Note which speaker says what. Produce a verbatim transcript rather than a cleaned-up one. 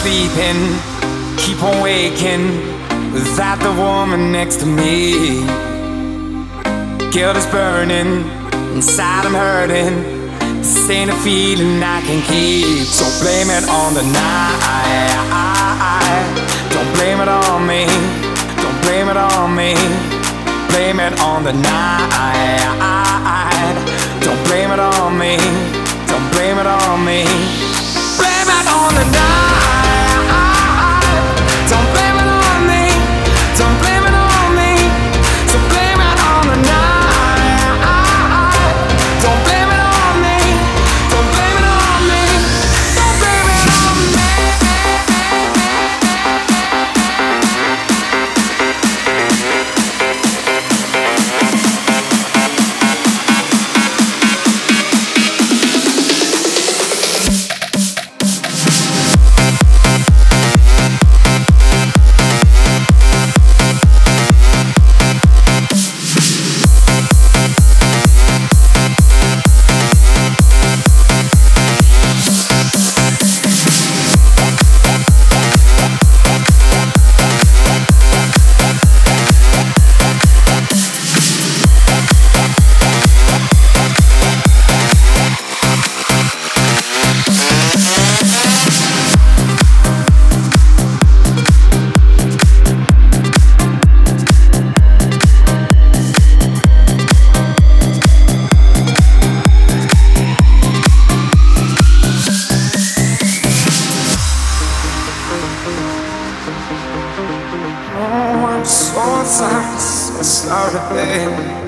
Speaker 1: sleeping, keep on waking without the woman next to me. Guilt is burning, inside I'm hurting. This ain't a feeling I can keep. So blame it on the night. Don't blame it on me. Don't blame it on me. Blame it on the night. Don't blame it on me. Don't blame it on me. Blame it on the night. Don't blame it on me. Don't blame it on me. So blame it on the night. Don't blame it on me. Don't blame it on me. Don't blame it on me. Oh, I'm so sorry, so sorry, babe.